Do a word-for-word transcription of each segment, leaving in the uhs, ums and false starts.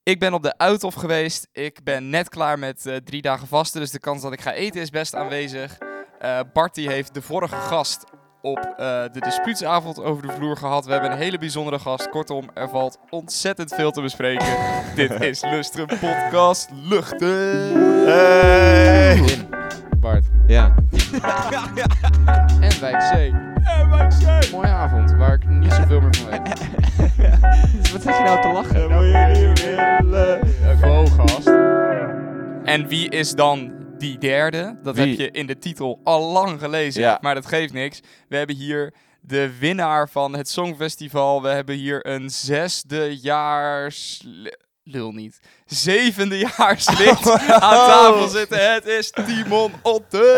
Ik ben op de Uithof geweest. Ik ben net klaar met uh, drie dagen vasten. Dus de kans dat ik ga eten is best aanwezig. Uh, Bart die heeft de vorige gast op uh, de dispuutsavond over de vloer gehad. We hebben een hele bijzondere gast. Kortom, er valt ontzettend veel te bespreken. Dit is Lustrum Podcast Luchten. Hey. In. Bart. Ja. En Wijk C. En Wijk C. Mooie avond, waar ik niet zoveel meer van weet. Wat zit je nou te lachen? Dat moet je niet willen. Gewoon gast. En wie is dan die derde? Dat Wie? heb je in de titel al lang gelezen, Ja. maar dat geeft niks. We hebben hier de winnaar van het Songfestival. We hebben hier een zesdejaars... Lul niet. Zevendejaarslid Oh. aan tafel zitten. Het is Timon Otte.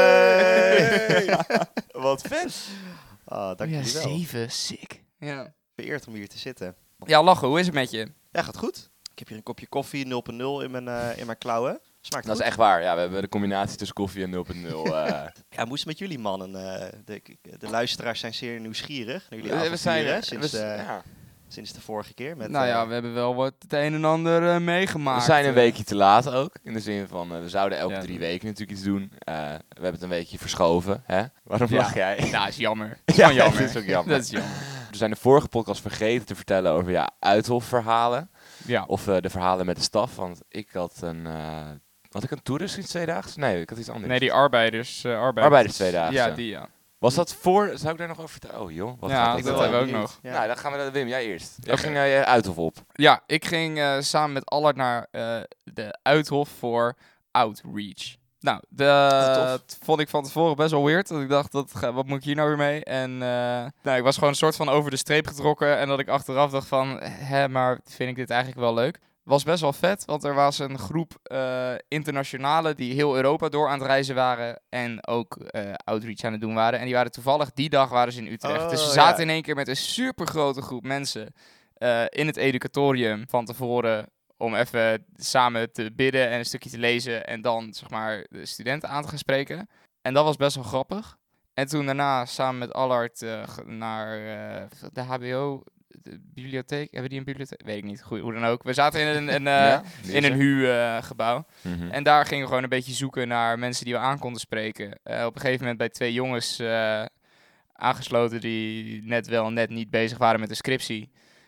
Hey. Wat vet. Oh, dank Ja, jullie wel. zeven. Sick. Ja. Vereerd om hier te zitten. ja, lachen. Hoe is het met je? Ja, gaat goed. Ik heb hier een kopje koffie nul punt nul in mijn, uh, in mijn klauwen. Smaakt Dat goed. is echt waar. Ja, we hebben de combinatie tussen koffie en nul punt nul. Uh. Ja, hoe is het met jullie mannen? Uh, de, de luisteraars zijn zeer nieuwsgierig naar jullie we avonturen zijn sinds, we, de, ja. sinds de vorige keer. Met, Nou ja, uh, we hebben wel wat het een en ander uh, meegemaakt. we zijn een uh. weekje te laat ook. In de zin van, uh, we zouden elke Ja. drie weken natuurlijk iets doen. Uh, we hebben het een weekje verschoven. Hè? Waarom Ja. lach jij? Nou, is jammer. Dat is Ja, gewoon jammer. dat is ook jammer. Dat is jammer. We zijn de vorige podcast vergeten te vertellen over ja, Uithof-verhalen. Ja. Of uh, de verhalen met de staf. Want ik had een... Uh, had ik een toerist iets tweedaags? Nee, ik had iets anders. Nee, die arbeiders... Uh, arbeiders, Arbeiders tweedaagse. Ja, die ja. Was dat voor... Zou ik daar nog over vertellen? Oh joh, wat Ja, gaat dat dit hebben we dan? ook nog. Ja. Nou, dan gaan we naar Wim. Jij eerst. Jij Oké. ging uh, Uithof op. Ja, ik ging uh, samen met Allard naar uh, de Uithof voor Outreach. Nou, de, tof. dat vond ik van tevoren best wel weird. Dat ik dacht, dat, ga- wat moet ik hier nou weer mee? En uh, nou, ik was gewoon een soort van over de streep getrokken. En dat ik achteraf dacht van, hè, maar vind ik dit eigenlijk wel leuk? Was best wel vet, want er was een groep uh, internationalen die heel Europa door aan het reizen waren. En ook uh, Outreach aan het doen waren. En die waren toevallig, die dag waren ze in Utrecht. Oh, dus ze ja. zaten in één keer met een super grote groep mensen uh, in het educatorium van tevoren. Om even samen te bidden en een stukje te lezen en dan zeg maar de studenten aan te gaan spreken. En dat was best wel grappig. En toen daarna samen met Allard uh, ge- naar uh, de H B O, de bibliotheek. Hebben die een bibliotheek? Weet ik niet. Goed, hoe dan ook. We zaten in een, een, uh, Ja, in een huurgebouw. Mhm. En daar gingen we gewoon een beetje zoeken naar mensen die we aan konden spreken. Uh, op een gegeven moment bij twee jongens uh, aangesloten die net wel net niet bezig waren met de scriptie.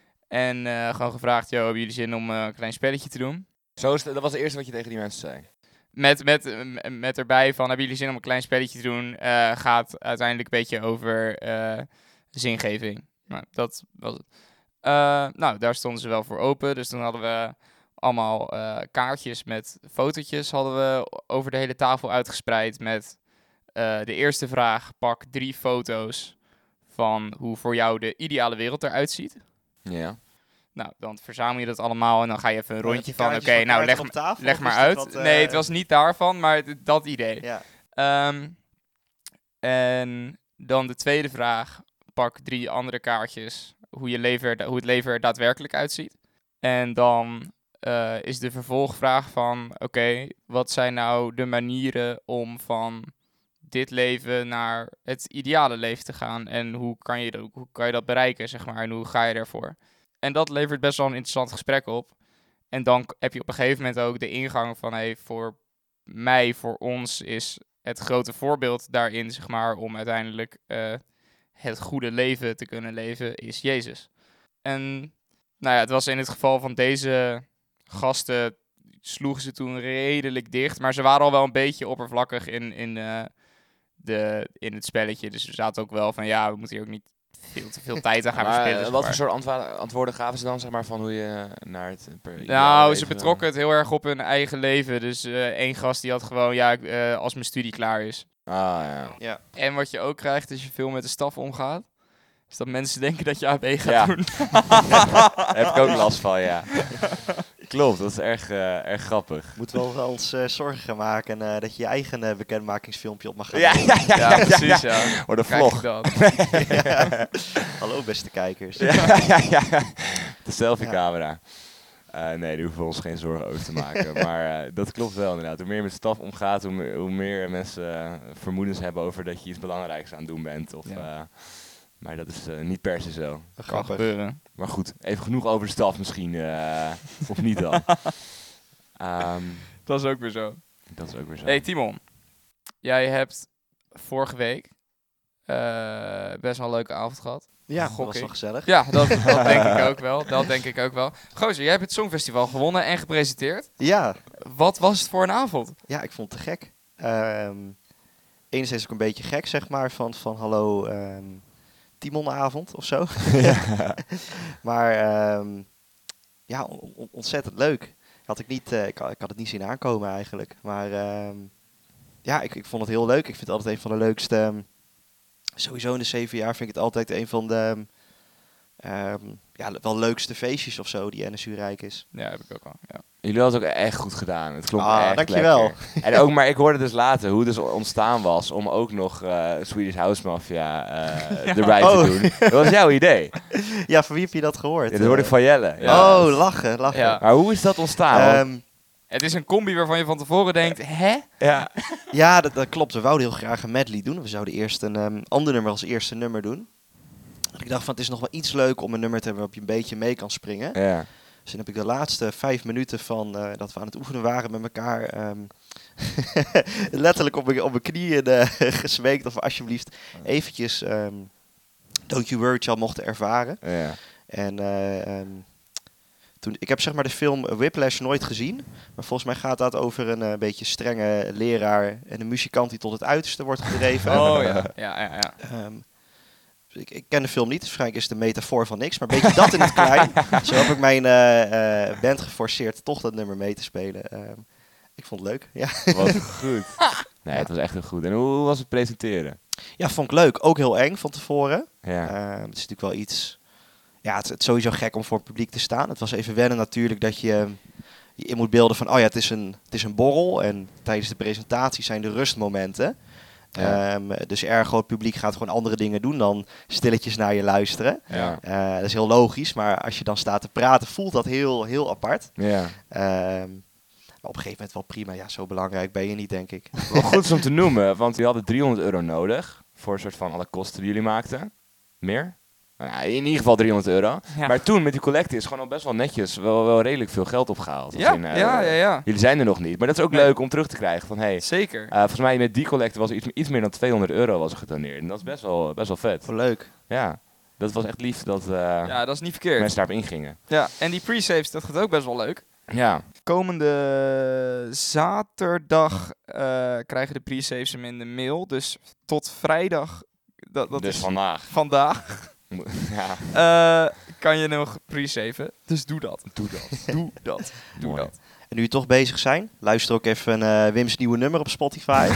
En uh, gewoon gevraagd, yo, hebben jullie zin om uh, een klein spelletje te doen? Zo is het, dat was het eerste wat je tegen die mensen zei. Met, met, uh, met erbij van, hebben jullie zin om een klein spelletje te doen? Uh, gaat uiteindelijk een beetje over uh, zingeving. Nou, dat was het. Uh, nou, daar stonden ze wel voor open. Dus toen hadden we allemaal uh, kaartjes met fotootjes hadden we over de hele tafel uitgespreid met uh, de eerste vraag. Pak drie foto's van hoe voor jou de ideale wereld eruit ziet. Ja. Nou, dan verzamel je dat allemaal en dan ga je even een Maar rondje heb je van, oké, kaartjes van nou kaarten leg, op tafel, leg of maar is dat uit. wat, uh, Nee, het was niet daarvan, maar d- dat idee. Ja. Um, en dan de tweede vraag, pak drie andere kaartjes, hoe, je leven er, hoe het leven er daadwerkelijk uitziet. En dan uh, is de vervolgvraag van, oké, okay, wat zijn nou de manieren om van dit leven naar het ideale leven te gaan? En hoe kan je dat, hoe kan je dat bereiken, zeg maar, en hoe ga je daarvoor? En dat levert best wel een interessant gesprek op. En dan k- heb je op een gegeven moment ook de ingang van, hey, voor mij, voor ons is het grote voorbeeld daarin, zeg maar, om uiteindelijk uh, het goede leven te kunnen leven, is Jezus. En nou ja, het was in het geval van deze gasten, sloegen ze toen redelijk dicht, maar ze waren al wel een beetje oppervlakkig in, in, uh, de, in het spelletje. Dus we zaten ook wel van, ja, we moeten hier ook niet veel te veel tijd aan gaan Maar, verspillen. uh, zeg wat maar. voor soort antwa- antwoorden gaven ze dan, zeg maar, van hoe je naar het per ideale Nou, ze leven- betrokken het heel erg op hun eigen leven. Dus uh, één gast die had gewoon, ja, ik, uh, als mijn studie klaar is. Ah, ja. Ja. En wat je ook krijgt als je veel met de staf omgaat, is dat mensen denken dat je A B gaat Ja. doen. Daar heb ik ook last van, ja. Klopt, dat is erg, uh, erg grappig. Moeten we wel ons uh, zorgen gaan maken uh, dat je je eigen uh, bekendmakingsfilmpje op mag gaan Ja, doen. ja, ja, Ja, precies, ja. Wordt een Kijk vlog. dat. Ja. Hallo beste kijkers. Ja, ja, ja. De selfie-camera. Uh, nee, daar hoeven we ons geen zorgen over te maken. Maar uh, dat klopt wel inderdaad. Hoe meer je met staf omgaat, hoe meer, hoe meer mensen uh, vermoedens hebben over dat je iets belangrijks aan het doen bent. Of Ja. uh, Maar dat is uh, niet per se zo. Kan Grappig. gebeuren. Maar goed, even genoeg over de staf misschien. Uh, of niet dan. um, Dat is ook weer zo. dat is ook weer zo. Hey Timon, jij hebt vorige week uh, best wel een leuke avond gehad. Ja, dat Gok was ik. wel gezellig. Ja, dat, dat denk ik ook wel. Dat denk ik ook wel. Gozer, jij hebt het Songfestival gewonnen en gepresenteerd. Ja, Wat was het voor een avond? ja, ik vond het te gek. Um, enerzijds ook een beetje gek, zeg maar, van, van hallo um, Timonavond of zo. Ja. Maar um, ja, on- on- ontzettend leuk. Had ik, niet, uh, ik, ik had het niet zien aankomen eigenlijk. Maar um, ja, ik, ik vond het heel leuk. Ik vind het altijd een van de leukste... Um, sowieso in de zeven jaar vind ik het altijd een van de... Um, um, ja, wel leukste feestjes of zo die N S U Rijk is. Ja, heb ik ook al. Ja. Jullie hadden het ook echt goed gedaan. Het klonk Ah, echt dankjewel. lekker. En ook, maar ik hoorde dus later hoe het dus ontstaan was om ook nog uh, Swedish House Mafia uh, Ja. erbij Oh. te doen. Dat was jouw idee. Ja, van wie heb je dat gehoord? Ja, dat hoorde ik van Jelle. Ja. Oh, lachen, lachen. Ja. Maar hoe is dat ontstaan? Want- Um, Het is een combi waarvan je van tevoren denkt, hè? ja. ja, dat, dat klopt. We wouden heel graag een medley doen. We zouden eerst een um, ander nummer als eerste nummer doen. En ik dacht van, het is nog wel iets leuk om een nummer te hebben waarop je een beetje mee kan springen. ja. Dus dan heb ik de laatste vijf minuten van uh, dat we aan het oefenen waren met elkaar... Um, letterlijk op mijn, op mijn knieën uh, gesmeekt of we alsjeblieft eventjes um, Don't You Worry Child mochten ervaren. Ja. En uh, um, toen, ik heb zeg maar de film Whiplash nooit gezien. Maar volgens mij gaat dat over een uh, beetje strenge leraar en een muzikant die tot het uiterste wordt gedreven. Oh ja, ja, ja. ja. Um, ik, ik ken de film niet, dus waarschijnlijk is het een metafoor van niks. Maar een beetje dat in het klein. Zo heb ik mijn uh, uh, band geforceerd toch dat nummer mee te spelen. Um, ik vond het leuk, ja. Wat goed. Nee, het was echt heel goed. En hoe, hoe was het presenteren? Ja, vond ik leuk. Ook heel eng van tevoren. Ja. Uh, het is natuurlijk wel iets... Ja, het, het is sowieso gek om voor het publiek te staan. Het was even wennen natuurlijk dat je je in moet beelden van... Oh ja, het is een, het is een borrel. En tijdens de presentatie zijn de rustmomenten. Ja. Um, dus ergo, het publiek gaat gewoon andere dingen doen dan stilletjes naar je luisteren. Ja. Uh, dat is heel logisch. Maar als je dan staat te praten, voelt dat heel, heel apart. Ja. Um, maar op een gegeven moment wel prima. Ja, zo belangrijk ben je niet, denk ik. Wel goed is om te noemen, want jullie hadden driehonderd euro nodig. Voor een soort van alle kosten die jullie maakten. Meer? Nou, in ieder geval driehonderd euro. Ja. Maar toen met die collecte is gewoon al best wel netjes wel, wel redelijk veel geld opgehaald. Ja, in, uh, ja, ja, ja. Jullie zijn er nog niet. Maar dat is ook Nee. leuk om terug te krijgen. Van, hey, Zeker. uh, volgens mij met die collecte was er iets, iets meer dan tweehonderd euro was er gedoneerd. En dat is best wel, best wel vet. Oh, leuk. Ja, dat was echt lief dat uh, Ja, dat is niet verkeerd. mensen daarop ingingen. Ja, en die pre-saves, dat gaat ook best wel leuk. Ja, Komende zaterdag uh, krijgen de pre-saves hem in de mail. Dus tot vrijdag, dat, dat dus is vandaag. vandaag, Ja, uh, kan je nog pre-saven. Dus doe dat. doe dat. Doe dat. Doe Mooi. dat. En nu we toch bezig zijn, luister ook even uh, Wim's nieuwe nummer op Spotify.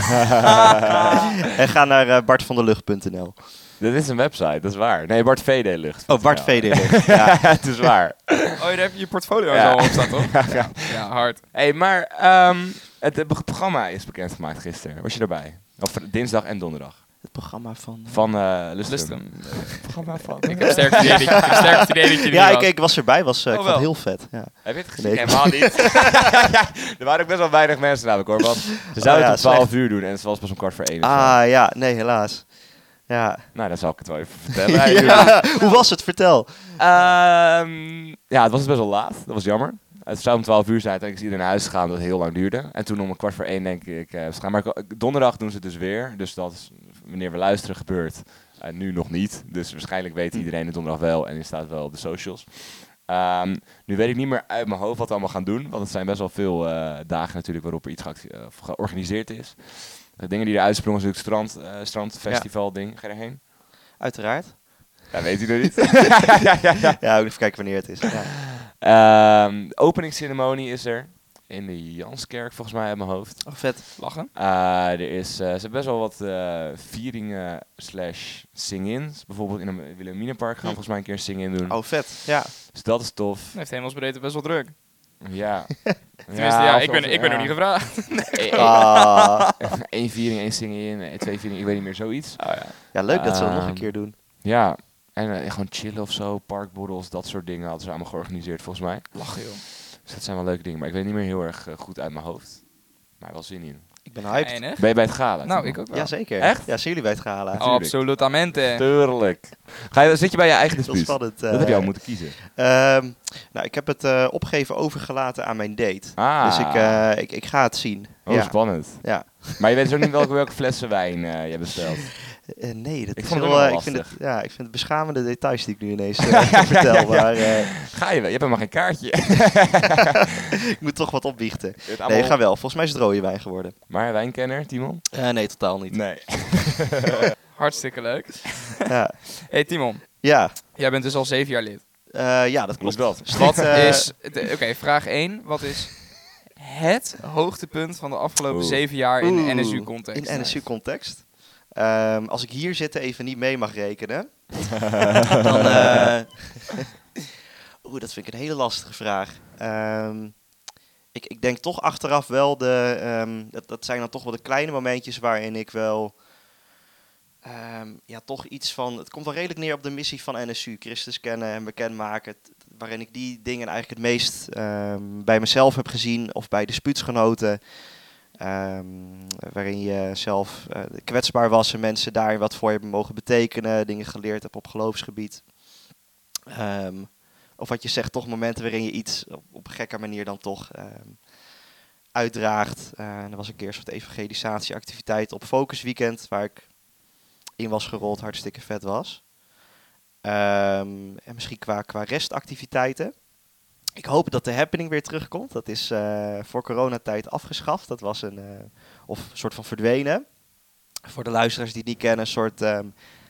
En ga naar uh, bartvandelucht punt n l. Dit is een website, dat is waar. Nee, Bart V D Lucht. Oh, Bart Ja. V D Lucht. Ja. Het is waar. Oh, daar heb je je portfolio Ja. zo op staan, toch? Ja, ja. Ja, hard. Hey, maar um, het, het programma is bekendgemaakt gisteren. Was je erbij? Of dinsdag en donderdag. Het programma van... Uh... Van uh, Lustrum. Lustrum. Het programma van... Ik heb sterk het idee dat je- ik heb sterk het idee dat je er Ja, niet ik, was. ik was erbij, was, uh, Oh, ik vond het wel. heel vet. Ja. Heb je het gezien? Nee. Helemaal niet. Er waren ook best wel weinig mensen namelijk hoor. Want ze zouden Oh, ja, het om twaalf slecht. uur doen en het was pas om kwart voor één. of zo. Ah, ja, nee, helaas. Ja. Nou, dan zal ik het wel even vertellen. Ja. Hoe was het? Vertel. Ehm, ja, het was best wel laat. Dat was jammer. Het zou om twaalf uur zijn. Uiteindelijk is iedereen naar huis gegaan, dat het heel lang duurde. En toen om een kwart voor één denk ik... Uh, gaan. Maar ik- donderdag doen ze het dus weer. Dus dat is, wanneer we luisteren, gebeurt. Uh, nu nog niet. Dus waarschijnlijk weet iedereen het donderdag wel. En die staat wel op de socials. Um, nu weet ik niet meer uit mijn hoofd wat we allemaal gaan doen. Want het zijn best wel veel uh, dagen natuurlijk waarop er iets geact- uh, georganiseerd is. De dingen die eruit sprongen is natuurlijk het strand, uh, strandfestival ding. Ga je erheen? Uiteraard. Dat weet u nog niet. ja, ja, ja, ja. Ja, ook even kijken wanneer het is. Ja. Um, de openingsceremonie is er. In de Janskerk, volgens mij, uit mijn hoofd. Oh, vet. Lachen. Uh, er is, uh, ze hebben best wel wat uh, vieringen slash sing-ins. Bijvoorbeeld in een Wilhelminapark gaan we volgens mij een keer een sing-in doen. Oh, vet. Ja. Dus dat is tof. Heeft hemelsbreedte best wel druk. Ja. Tenminste, ja, of- ik ben, of- ik ben ja. nog niet gevraagd. E- Ah. Eén viering, één sing-in, eh, twee vieringen, ik weet niet meer, zoiets. Oh, ja. Ja, leuk dat ze dat nog een Ehm, keer doen. Ja, en uh, gewoon chillen of zo, parkborrels, dat soort dingen hadden ze allemaal georganiseerd volgens mij. Lachen, joh. Dus dat zijn wel leuke dingen, maar ik weet niet meer heel erg uh, goed uit mijn hoofd. Maar wel zin in. Ik ben hyped. Geinig. Ben je bij het gala? Nou, Timon? ik ook wel. Jazeker. Echt? Ja, zien jullie bij het gala. Oh. Tuurlijk. Absolutamente. Tuurlijk. Ga je, zit je bij je eigen Heel dispuut? spannend. eh. Dat heb je al moeten kiezen. Ehm, nou, ik heb het eh, opgeven overgelaten aan mijn date. Ah. Dus ik, eh, ik, ik ga het zien. Oh, ja. spannend. Ja. Maar je weet dus ook niet welke, welke flessen wijn eh, je bestelt. Eh, nee, dat Ik is vond het heel, ook eh, wel ik vind het, lastig. ja, ik vind het beschamende details die ik nu ineens eh, vertel. ja, ja. Maar eh, Ga je wel? Je hebt helemaal geen kaartje. ik moet toch wat opbiechten. Het Nee, allemaal- ik ga wel. Volgens mij is het rode wijn geworden. Maar wijnkenner, Timon? Eh, nee, totaal niet. Nee. Hartstikke leuk. Ja, Hey Timon, ja. jij bent dus al zeven jaar lid. Eh, ja dat klopt. Klopt dat. Wat eh, is... de- Oké, vraag één. Wat is het hoogtepunt van de afgelopen Oeh. zeven jaar in Oeh, N S U-context? In N S U-context. Ehm, als ik hier zitten even niet mee mag rekenen, dan... eh, Oeh, dat vind ik een hele lastige vraag. Ehm, ik, ik denk toch achteraf wel de... ehm, dat, dat zijn dan toch wel de kleine momentjes waarin ik wel... ehm, ja, toch iets van... Het komt wel redelijk neer op de missie van N S U. Christus kennen en bekendmaken. t- Waarin ik die dingen eigenlijk het meest ehm, bij mezelf heb gezien. Of bij dispuutsgenoten. Ehm, waarin je zelf eh, kwetsbaar was en mensen daarin wat voor je hebben mogen betekenen. Dingen geleerd hebt op geloofsgebied. Ehm, of wat je zegt, toch momenten waarin je iets op, op een gekke manier dan toch ehm, uitdraagt. Eh, en er was een keer een soort evangelisatieactiviteit op Focus Weekend, waar ik in was gerold, hartstikke vet was. Ehm, en misschien qua, qua restactiviteiten. Ik hoop dat de happening weer terugkomt. Dat is eh, voor coronatijd afgeschaft. Dat was een, eh, of een soort van verdwenen. Voor de luisteraars die het niet kennen, een soort ehm,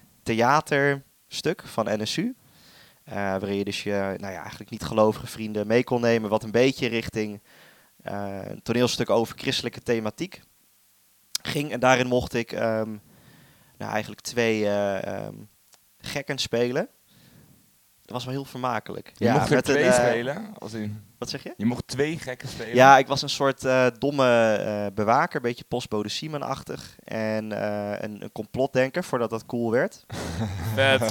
theaterstuk van N S U. Uh, waarin je dus je nou ja, eigenlijk niet gelovige vrienden mee kon nemen. Wat een beetje richting uh, een toneelstuk over christelijke thematiek ging. En daarin mocht ik um, nou, eigenlijk twee uh, um, gekken spelen. Dat was wel heel vermakelijk. Je ja, mocht er met twee een, uh, spelen? Als in, wat zeg je? je mocht twee gekken spelen? Ja, ik was een soort uh, domme uh, bewaker, een beetje postbode Simon-achtig. En uh, een, een complotdenker, voordat dat cool werd. Vet.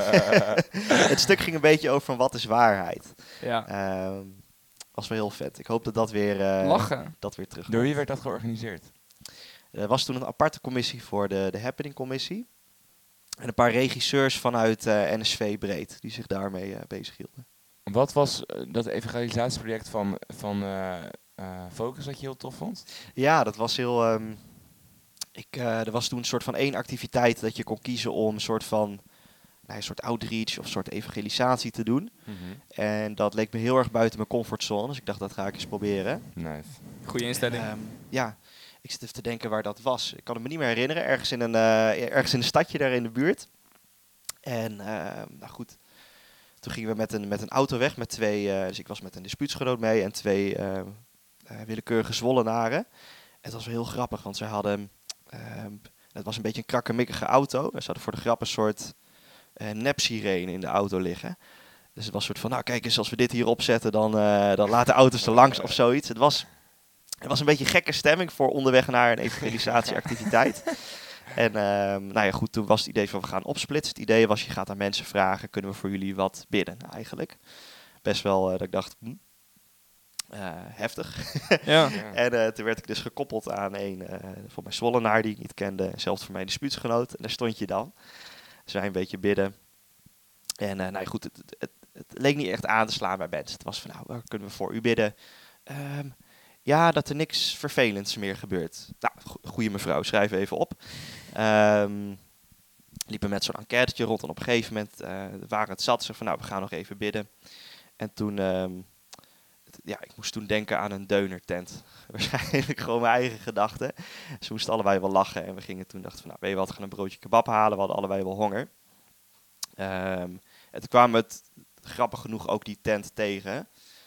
Het stuk ging een beetje over van wat is waarheid. Ja. Uh, was wel heel vet. Ik hoop dat dat weer, uh, Lachen. dat weer terug. Door wie werd dat georganiseerd? Er was toen een aparte commissie voor de, de Happening Commissie. En een paar regisseurs vanuit uh, N S V Breed, die zich daarmee uh, bezig hielden. Wat was uh, dat evangelisatieproject van, van uh, uh, Focus dat je heel tof vond? Ja, dat was heel... Um, ik, uh, er was toen een soort van één activiteit dat je kon kiezen om een soort van... Nou, een soort outreach of een soort evangelisatie te doen. Mm-hmm. En dat leek me heel erg buiten mijn comfortzone. Dus ik dacht, dat ga ik eens proberen. Nice. Goeie instelling. Um, ja, ik zit even te denken waar dat was. Ik kan het me niet meer herinneren. Ergens in een, uh, ergens in een stadje daar in de buurt. En uh, nou goed, toen gingen we met een, met een auto weg met twee... Uh, dus ik was met een dispuutsgenoot mee en twee uh, uh, willekeurige Zwollenaren. En het was wel heel grappig, want ze hadden... Uh, het was een beetje een krakkemikkige auto. Ze hadden voor de grap een soort uh, nep-sirene in de auto liggen. Dus het was een soort van, nou kijk eens, als we dit hier opzetten, dan, uh, dan laten auto's er langs of zoiets. Het was, het was een beetje gekke stemming voor onderweg naar een evangelisatieactiviteit. En uh, nou ja, goed, toen was het idee van, we gaan opsplitsen. Het idee was, je gaat aan mensen vragen, kunnen we voor jullie wat bidden eigenlijk. Best wel uh, dat ik dacht, hm, uh, heftig. Ja. En uh, toen werd ik dus gekoppeld aan een, uh, voor mijn Zwollenaar die ik niet kende, zelfs voor mijn dispuutsgenoot. En daar stond je dan. Dus wij een beetje bidden. En uh, nou goed, het, het, het, het leek niet echt aan te slaan bij mensen. Het was van, nou, waar kunnen we voor u bidden? Um, ja, dat er niks vervelends meer gebeurt. Nou, go- goeie mevrouw, schrijf even op. Um, liepen met zo'n enquêtetje rond en op een gegeven moment uh, waren het zat. Ze van, nou, we gaan nog even bidden. En toen, um, het, ja, ik moest toen denken aan een deunertent. Waarschijnlijk gewoon mijn eigen gedachten. Ze moesten allebei wel lachen en we gingen toen, dachten van, nou, weet je wat, we gaan een broodje kebab halen. We hadden allebei wel honger. Um, en toen kwamen we het, grappig genoeg, ook die tent tegen.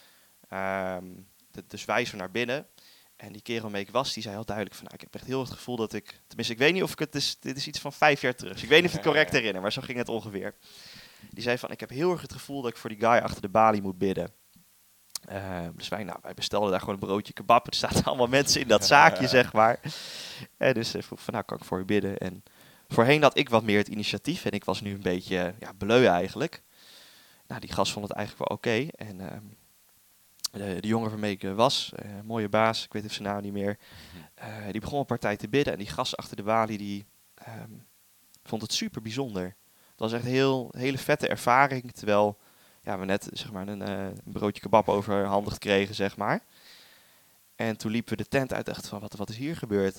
Um, de, dus wij zo naar binnen. En die kerel waarmee ik was, die zei heel duidelijk van, nou, ik heb echt heel het gevoel dat ik... Tenminste, ik weet niet of ik het is... Dit is iets van vijf jaar terug. Dus ik weet niet of ik het correct herinner, maar zo ging het ongeveer. Die zei van, ik heb heel erg het gevoel dat ik voor die guy achter de balie moet bidden. Uh, dus wij, nou, wij bestelden daar gewoon een broodje kebab. Er zaten allemaal mensen in dat zaakje, zeg maar. En dus ik vroeg van, nou, kan ik voor u bidden? En voorheen had ik wat meer het initiatief. En ik was nu een beetje, ja, bleu eigenlijk. Nou, die gast vond het eigenlijk wel oké. Okay. En... Uh, de, de jongen waarmee ik uh, was, uh, mooie baas, ik weet even zijn naam niet meer. Uh, die begon een partij te bidden en die gast achter de balie die um, vond het super bijzonder. Het was echt een heel, hele vette ervaring, terwijl ja, we net zeg maar, een, uh, een broodje kebab overhandigd kregen, zeg maar. En toen liepen we de tent uit, echt van wat, wat is hier gebeurd?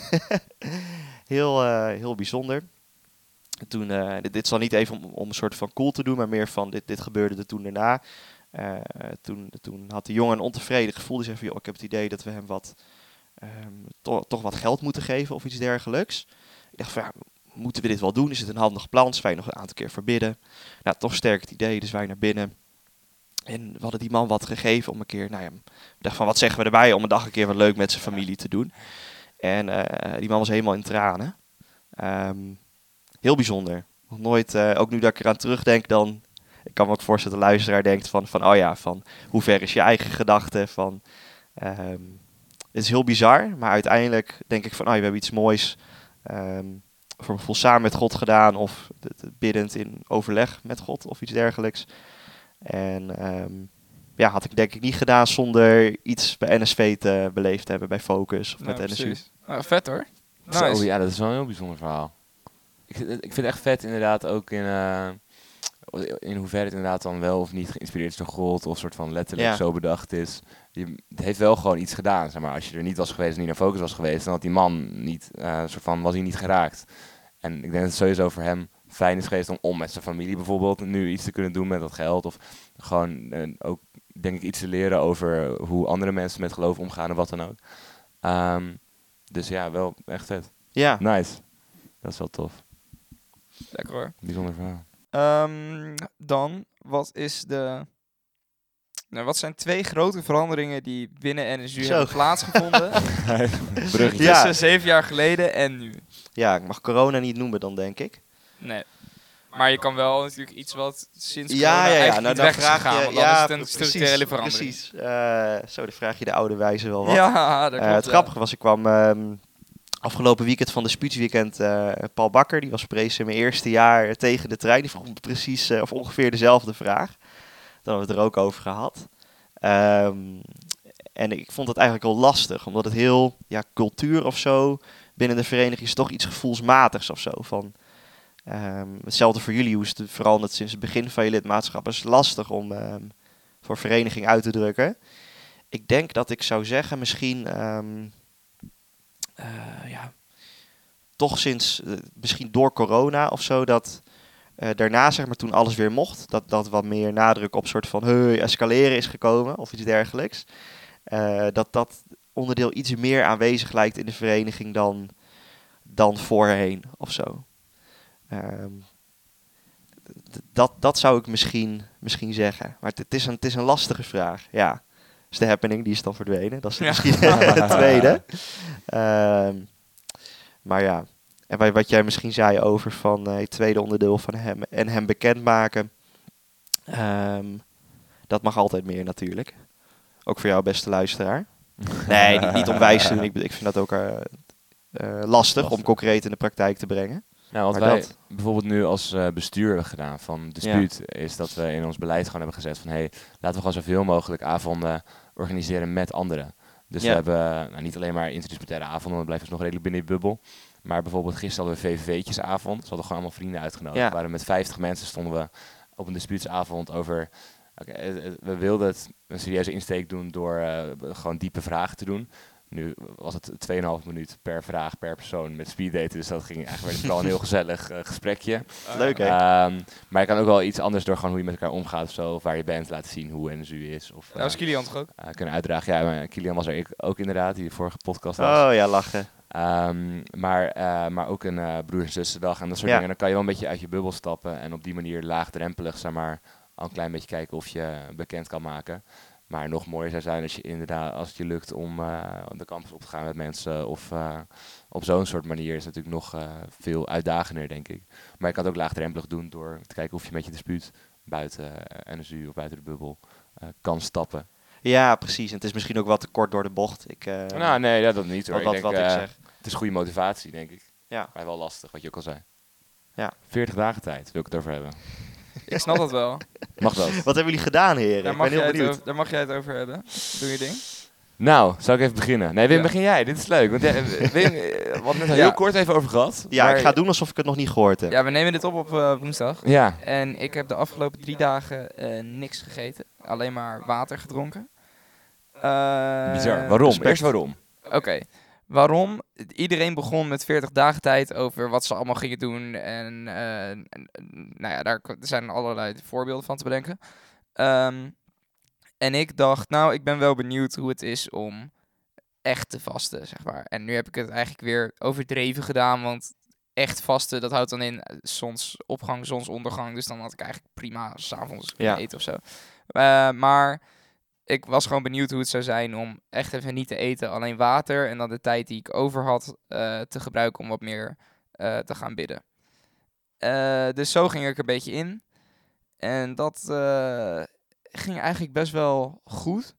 heel, uh, heel bijzonder. En toen, uh, dit, dit zal niet even om, om een soort van cool te doen, maar meer van dit, dit gebeurde er toen daarna. Uh, toen, toen had de jongen een ontevreden gevoel. Die zei van, joh, ik heb het idee dat we hem wat, um, to, toch wat geld moeten geven of iets dergelijks. Ik dacht van, ja, moeten we dit wel doen? Is het een handig plan? Zullen wij nog een aantal keer verbidden? Nou, toch sterk het idee, dus wij naar binnen. En we hadden die man wat gegeven om een keer, nou ja, ik dacht van, wat zeggen we erbij om een dag een keer wat leuk met zijn familie te doen. En uh, die man was helemaal in tranen. Um, heel bijzonder. Nog nooit, uh, ook nu dat ik eraan terugdenk, dan... Ik kan me ook voorstellen dat de luisteraar denkt van, van oh ja, van hoe ver is je eigen gedachte? Van, um, het is heel bizar, maar uiteindelijk denk ik van, oh, we hebben iets moois um, voor mijn gevoel samen met God gedaan. Of het, het biddend in overleg met God of iets dergelijks. En um, ja, had ik denk ik niet gedaan zonder iets bij N S V te beleefd te hebben, bij Focus of Nou, met N S U. Nou, vet hoor. Nice. Nice. Zo, ja, dat is wel een heel bijzonder verhaal. Ik, ik vind het echt vet inderdaad ook in... Uh, in hoeverre het inderdaad dan wel of niet geïnspireerd is door God of soort van letterlijk ja. zo bedacht is. Je, het heeft wel gewoon iets gedaan, zeg maar. Als je er niet was geweest en niet naar Focus was geweest, dan had die man niet, uh, soort van, was hij niet geraakt. En ik denk dat het sowieso voor hem fijn is geweest om, om met zijn familie bijvoorbeeld nu iets te kunnen doen met dat geld. Of gewoon uh, ook, denk ik, iets te leren over hoe andere mensen met geloof omgaan en wat dan ook. Um, dus ja, wel echt vet. Ja. Nice. Dat is wel tof. Lekker hoor. Bijzonder verhaal. Um, dan, wat is de... Nou, wat zijn twee grote veranderingen die binnen N S U Zo. hebben plaatsgevonden? Bruggetje. Ja. Tussen zeven jaar geleden en nu. Ja, ik mag corona niet noemen dan, denk ik. Nee. Maar je kan wel natuurlijk iets wat sinds Ja, corona ja, ja. eigenlijk Nou, niet dan weg is vraag gegaan. je- Want dan ja, is het een precies, structurele verandering. Precies. Uh, zo, dan vraag je de oude wijze wel wat. Ja, dat klopt. Uh, het ja. grappige was, ik kwam um, afgelopen weekend van de Spuutsweekend uh, Paul Bakker, die was precies in mijn eerste jaar uh, tegen de trein. Die vroeg me precies uh, of ongeveer dezelfde vraag. Daar hebben we het er ook over gehad. Um, en ik vond het eigenlijk al lastig, omdat het heel, ja, cultuur of zo binnen de vereniging is toch iets gevoelsmatigs of zo. Van, um, hetzelfde voor jullie, hoe is het veranderd sinds het begin van je lidmaatschap. Het is lastig om um, voor vereniging uit te drukken. Ik denk dat ik zou zeggen, misschien, um, uh, ja, toch sinds, uh, misschien door corona of zo, dat uh, daarna, zeg maar, toen alles weer mocht, dat, dat wat meer nadruk op soort van, hey, escaleren is gekomen of iets dergelijks. Uh, dat dat onderdeel iets meer aanwezig lijkt in de vereniging dan, dan voorheen of zo. Um, d- dat, dat zou ik misschien, misschien zeggen. Maar het, het, is een, het is een lastige vraag, ja. Dus de happening, die is dan verdwenen. Dat is Ja. misschien het tweede. Um, maar ja, en bij wat jij misschien zei over van uh, het tweede onderdeel van hem en hem bekendmaken. Um, dat mag altijd meer natuurlijk. Ook voor jou, beste luisteraar. Nee, niet, niet om wijs te doen. Ik, ik vind dat ook uh, uh, lastig, lastig om concreet in de praktijk te brengen. Nou, wat Maar wij dat- bijvoorbeeld nu als uh, bestuur hebben gedaan van Dispuut, is dat we in ons beleid gewoon hebben gezet van, hey, laten we gewoon zoveel mogelijk avonden organiseren met anderen. Dus Ja. we hebben nou, niet alleen maar interdisciplinaire avonden, dat blijft dus nog redelijk binnen die bubbel. Maar bijvoorbeeld gisteren hadden we V V V'tjesavond. Dus we hadden gewoon allemaal vrienden uitgenodigd. Ja. We waren met vijftig mensen, stonden we op een dispuutsavond over... Okay, we wilden het een serieuze insteek doen door uh, gewoon diepe vragen te doen. Nu was het twee komma vijf minuut per vraag per persoon met speeddaten. Dus dat ging eigenlijk vooral een heel gezellig uh, gesprekje. Leuk, hè? Um, maar je kan ook wel iets anders door gewoon hoe je met elkaar omgaat of zo. Of waar je bent, laten zien hoe N S U is. Of, uh, Dat was Kilian toch ook? uh, kunnen uitdragen. Ja, maar Kilian was er ik ook inderdaad, die de vorige podcast was. Oh ja, lachen. Um, maar, uh, maar ook een uh, broers- en zussendag en dat soort Ja. dingen. Dan kan je wel een beetje uit je bubbel stappen. En op die manier laagdrempelig, zeg maar, al een klein beetje kijken of je bekend kan maken. Maar nog mooier zou zijn als je inderdaad, als het je lukt om uh, de campus op te gaan met mensen. Of uh, op zo'n soort manier is het natuurlijk nog uh, veel uitdagender, denk ik. Maar je kan het ook laagdrempelig doen door te kijken of je met je dispuut buiten uh, N S U of buiten de bubbel uh, kan stappen. Ja, precies. En het is misschien ook wat te kort door de bocht. Ik, uh, nou, nee, ja, dat niet hoor. wat, wat, ik denk, wat ik uh, zeg. Het is goede motivatie, denk ik. Ja. Maar wel lastig, wat je ook al zei. Ja. veertig dagen tijd, wil ik het over hebben. ik snap dat wel. Mag dat? Wat hebben jullie gedaan, heren? Daar Ik mag, ben heel jij het benieuwd. over, daar mag jij het over hebben. Doe je ding. Nou, zal ik even beginnen? Nee, Wim, Ja. begin jij. Dit is leuk. Want jij, Wim, eh, we hadden het net al Ja. heel kort even over gehad. Ja, maar- ik ga doen alsof ik het nog niet gehoord heb. Ja, we nemen dit op op uh, woensdag. Ja, En ik heb de afgelopen drie dagen uh, niks gegeten. Alleen maar water gedronken. Uh, bizar. Waarom? respect. Eerst waarom? Oké. Okay. Waarom? Iedereen begon met veertig dagen tijd over wat ze allemaal gingen doen. En uh, en, nou ja, daar zijn allerlei voorbeelden van te bedenken. Um, en ik dacht, nou, ik ben wel benieuwd hoe het is om echt te vasten, zeg maar. En nu heb ik het eigenlijk weer overdreven gedaan, want echt vasten, dat houdt dan in zonsopgang, zonsondergang. Dus dan had ik eigenlijk prima 's avonds kunnen Ja. eten of zo. Uh, maar ik was gewoon benieuwd hoe het zou zijn om echt even niet te eten, alleen water. En dan de tijd die ik over had uh, te gebruiken om wat meer uh, te gaan bidden. Uh, dus zo ging ik er een beetje in. En dat uh, ging eigenlijk best wel goed.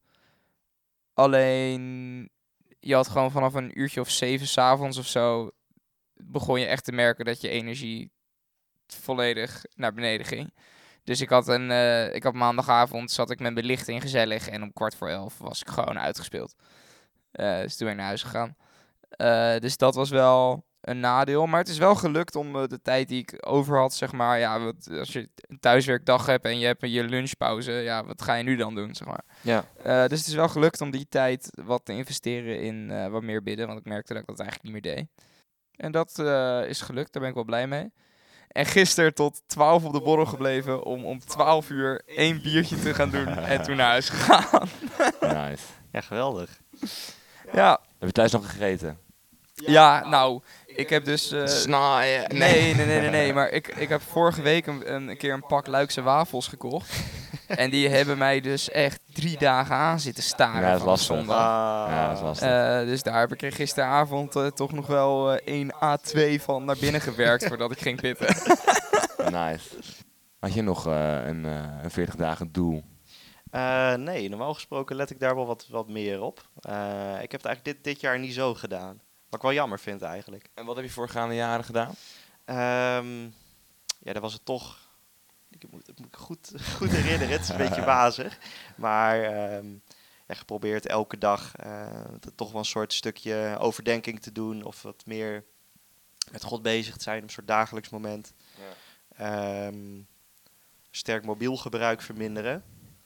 Alleen, je had gewoon vanaf een uurtje of zeven 's avonds of zo, begon je echt te merken dat je energie volledig naar beneden ging. Dus ik had, een, uh, ik had maandagavond, zat ik met belichting gezellig en om kwart voor elf was ik gewoon uitgespeeld. Uh, dus toen ben ik naar huis gegaan. Uh, dus dat was wel een nadeel. Maar het is wel gelukt om uh, de tijd die ik over had, zeg maar. Ja, wat, als je een thuiswerkdag hebt en je hebt je lunchpauze, ja, wat ga je nu dan doen, zeg maar. Ja. Uh, dus het is wel gelukt om die tijd wat te investeren in uh, wat meer bidden. Want ik merkte dat ik dat eigenlijk niet meer deed. En dat uh, is gelukt, daar ben ik wel blij mee. En gisteren tot twaalf op de borrel gebleven om om twaalf uur één biertje te gaan doen en toen naar huis gegaan. Nice. Ja, geweldig. Ja. Heb je thuis nog gegeten? Ja, nou, ik heb dus... Uh, Snaaien. Nee, nee, nee, nee, nee, maar ik, ik heb vorige week een, een keer een pak Luikse wafels gekocht. En die hebben mij dus echt drie dagen aan zitten staren. Ja, dat is van lastig. zondag. Ah. Ja, dat is lastig. Uh, dus daar heb ik er gisteravond uh, toch nog wel uh, één A twee van naar binnen gewerkt voordat ik ging pitten. Nice. Had je nog uh, een, uh, een veertig dagen doel? Uh, nee, normaal gesproken let ik daar wel wat, wat meer op. Uh, ik heb het eigenlijk dit, dit jaar niet zo gedaan. Wat ik wel jammer vind eigenlijk. En wat heb je voorgaande jaren gedaan? Um, ja, dan was het toch... Ik moet het moet goed, goed herinneren, het is een beetje wazig. Maar um, ja, geprobeerd elke dag uh, toch wel een soort stukje overdenking te doen. Of wat meer met God bezig te zijn op een soort dagelijks moment. Ja. Um, sterk mobiel gebruik verminderen.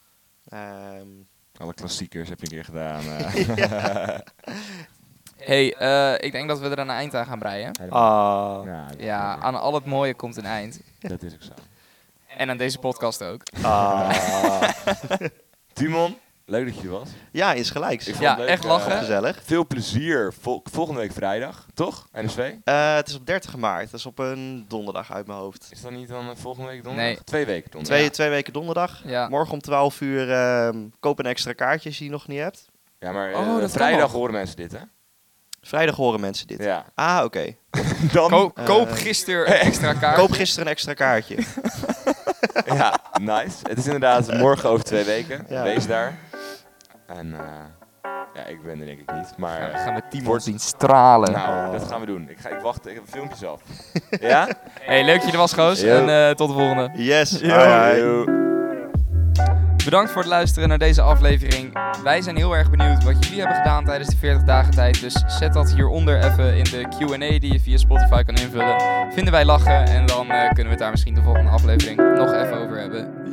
Um, Alle klassiekers heb je een keer gedaan. Uh. ja. Hey, uh, ik denk dat we er aan een eind aan gaan breien. Ah. Ja, Ja, aan al het mooie komt een eind. dat is ook zo. En aan deze podcast ook. Ah. Timon, leuk dat je er was. Ja, insgelijks. Ik vond Ja, het leuk, echt lachen. uh, Gezellig. Veel plezier. Vol- volgende week vrijdag, toch? N S V? Uh, het is op dertig maart. Dat is op een donderdag uit mijn hoofd. Is dat niet dan uh, volgende week donderdag? Nee. Twee weken donderdag. Twee, twee weken donderdag. Ja. Morgen om twaalf uur uh, koop een extra kaartje als je die nog niet hebt. Ja, maar uh, Oh, dat kan vrijdag nog. horen mensen dit, hè? Vrijdag horen mensen dit. Ja. Ah, oké. Okay. Dan... Ko- koop Uh, gisteren een extra kaart. Koop gisteren een extra kaartje. Ja, nice. Het is inderdaad morgen over twee weken. Ja. Wees daar. En uh, ja, ik ben er denk ik niet. Maar Ja, we gaan met Timon Wordt- zien stralen. nou, dat gaan we doen. Ik, ga, ik wacht, ik heb filmpjes af. Ja? Hey, leuk dat je er was, Goos. Yo. En uh, tot de volgende. Yes. Yo. Alright. Yo. Bedankt voor het luisteren naar deze aflevering. Wij zijn heel erg benieuwd wat jullie hebben gedaan tijdens de veertig dagen tijd. Dus zet dat hieronder even in de Q en A die je via Spotify kan invullen. Vinden wij lachen en dan uh, kunnen we het daar misschien de volgende aflevering nog even over hebben.